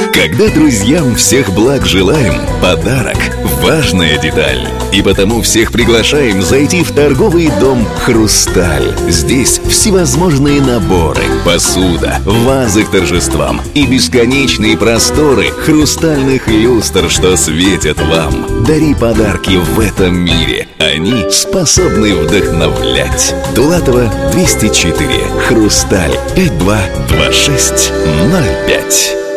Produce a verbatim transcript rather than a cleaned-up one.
Когда друзьям всех благ желаем, подарок – важная деталь. И потому всех приглашаем зайти в торговый дом «Хрусталь». Здесь всевозможные наборы, посуда, вазы к торжествам и бесконечные просторы хрустальных люстр, что светят вам. Дари подарки в этом мире. Они способны вдохновлять. Дулатова, двести четыре. «Хрусталь». пять два два шесть ноль пять.